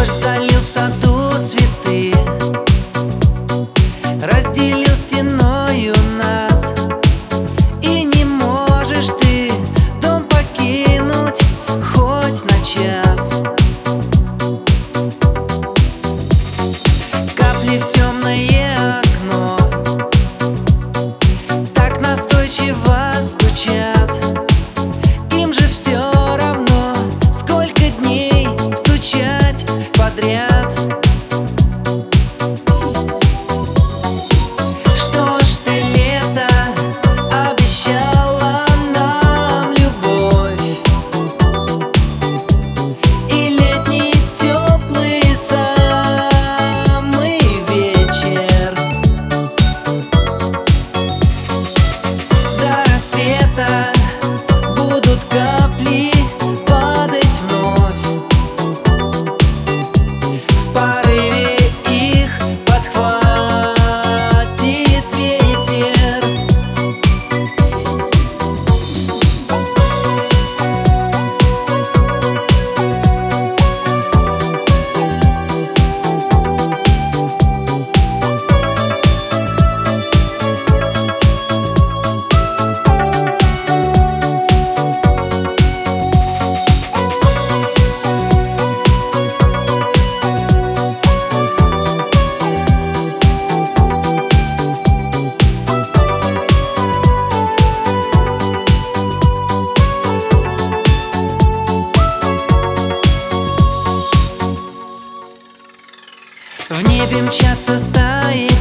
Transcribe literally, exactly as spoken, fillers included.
Дождь залил в саду цветы, разделил стеною нас. И не можешь ты дом покинуть хоть на час. Капли в темное окно так настойчиво стучат. Им же все равно, сколько дней стучать подряд. Что ж ты, лето, обещала нам любовь, и летний теплый самый вечер. До рассвета будут капли падать вновь. В порыве их подхватит ветер. В небе мчатся стаи